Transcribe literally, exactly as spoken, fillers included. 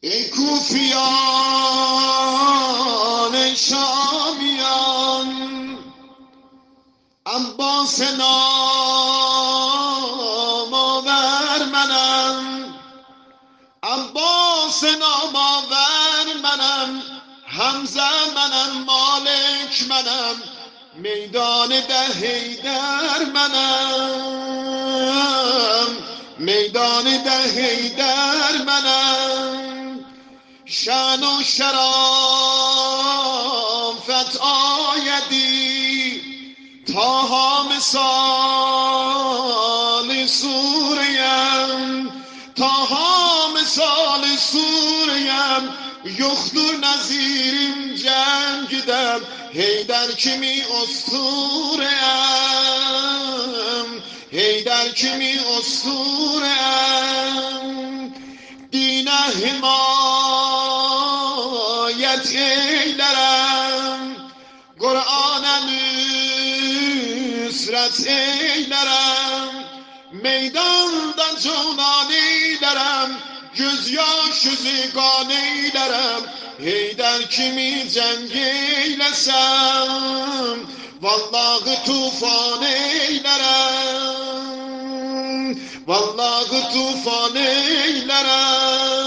ای کوفیان شامیان، عباس نام آور منم، عباس نام آور منم، حمزه منم، مالک منم، میدان ده حیدر منم، میدان ده حیدر منم. شان و شرافت آیدی تاها مثال سوریم، تاها مثال سوریم. یخدور نظیریم جنگیدم، حیدر کمی اسطوریم، حیدر کمی اسطوریم. دین حمایت ایدرم، قرآن نصرت ایدرم. میدان دا جونانی درم، göz yaşızı kan eylerem. Heydər kimi cəng eyləsəm, vallahi tufan eylərəm, vallahi tufan eylərəm.